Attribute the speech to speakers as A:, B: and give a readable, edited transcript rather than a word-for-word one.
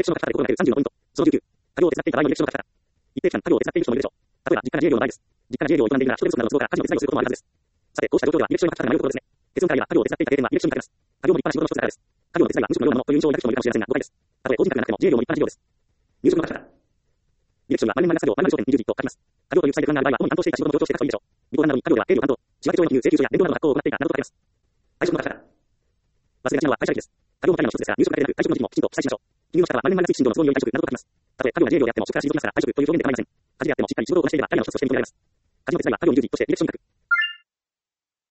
A: クションがかかったことがなく30のポイント。その19。作業を手伝っていた場合のリアクションがかかった。一定期間作業を手伝っている人もいるでしょう。例えば、実家が自営業の場合です。実家が自営業を営んでいるなら、人手不足などの都合から家事の手伝いをすることもあるはずです。さて、こうした状況ではリアクションがかかったということですね。結論から言えば、作業を手伝っていた経験はリアクションにかかります。作業も立派な仕事の一つだからです。作業の手伝いが無職のようなものという印象を抱く人もいるかもしれませんが、誤解です。たとえ個人宅でなくても自営業も一般事業です。入職の方から。リアクションは万年前の作業、万年商店20と書きます。作業という記載で不安がある場合は、主に担当していた仕事の上長をしていた人もいるでしょう。リポートなどに作業では経理を担当、仕分け帳への記入、請求書や伝票などの発行を行っていたなどと書かれます。退職の方から。忘れがちなのは会社歴です。作業の会の一つですが、入職だけでなく退職の時期もきちんと記載しましょう。記入の仕方は万年前の推進度の都合により退職などと書きます。たとえ作業が自営業であっても、職から退職できますから、退職という表現で構いません。家事であってもしっかり仕事をこなしていれば退職として認められます。家事の手伝いは作業に従事としてリアクションに書く。